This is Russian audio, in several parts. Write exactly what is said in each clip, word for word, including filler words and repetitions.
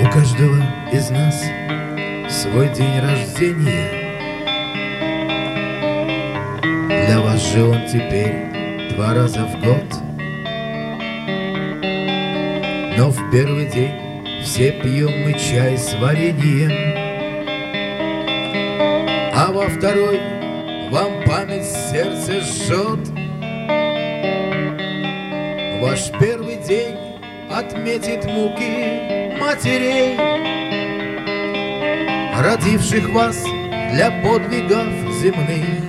У каждого из нас свой день рождения. Для вас же он теперь два раза в год. Но в первый день все пьем мы чай с вареньем, а во второй вам память сердце жжет. Ваш первый день отметит муки матерей, родивших вас для подвигов земных.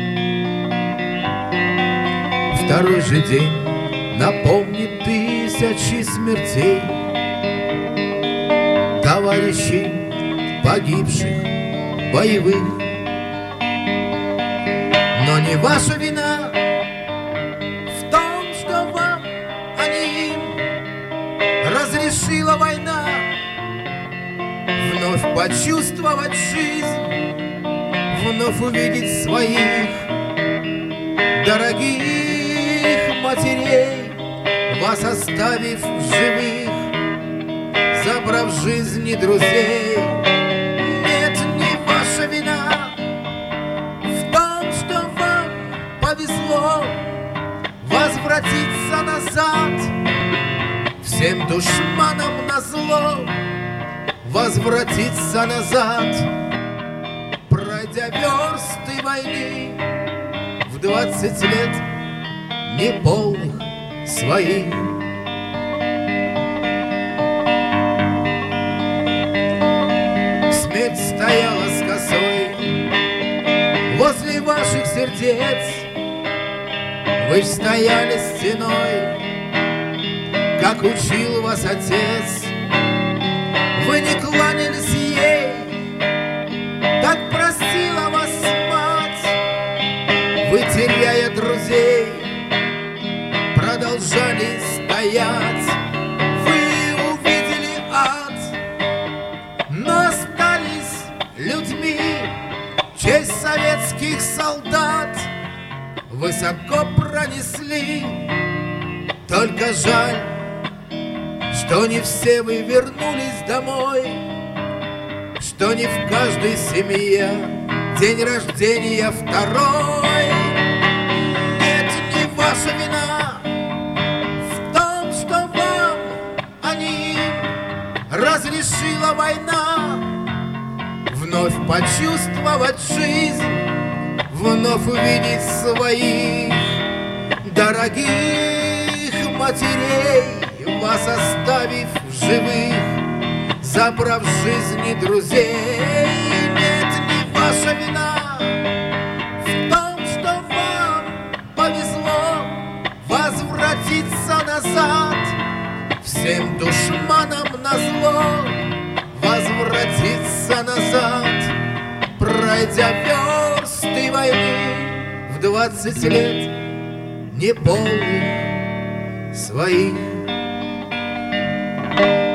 Второй же день напомнит тысячи смертей товарищей погибших боевых. Но не ваша вина в том, что вам, а не им, разрешила война вновь почувствовать жизнь, вновь увидеть своих дорогих матерей, вас оставив в живых, забрав жизни друзей. Нет, не ваша вина в том, что вам повезло возвратиться назад, всем душманам назло возвратиться назад, пройдя версты войны в двадцать лет неполных своих. Смерть стояла с косой возле ваших сердец, вы ж стояли стеной, как учил вас отец. Вы не кланялись ей, так просила вас мать. Вы, теряя друзей, продолжали стоять. Вы увидели ад, но остались людьми. Честь советских солдат высоко пронесли. Только жаль, что не все вы вернулись домой, что не в каждой семье день рождения второй. Нет, не ваша вина в том, что вам, а не им, разрешила война вновь почувствовать жизнь, вновь увидеть своих дорогих матерей, вас оставив в живых, забрав жизни друзей. Нет, не ваша вина в том, что вам повезло возвратиться назад, всем душманам назло возвратиться назад, пройдя версты войны в двадцать лет неполных своих. Thank you.